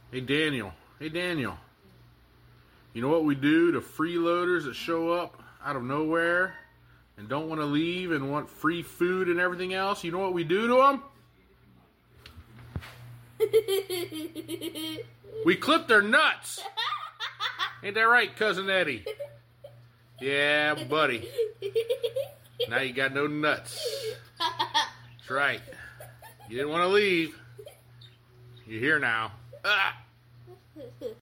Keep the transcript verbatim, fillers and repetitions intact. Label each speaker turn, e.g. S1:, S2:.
S1: Hey Daniel, hey Daniel, you know what we do to freeloaders that show up out of nowhere and don't want to leave and want free food and everything else? You know what we do to them? We clip their nuts. Ain't that right, Cousin Eddie? Yeah, buddy. Now you got no nuts. That's right. You didn't want to leave. You're here now. Ah!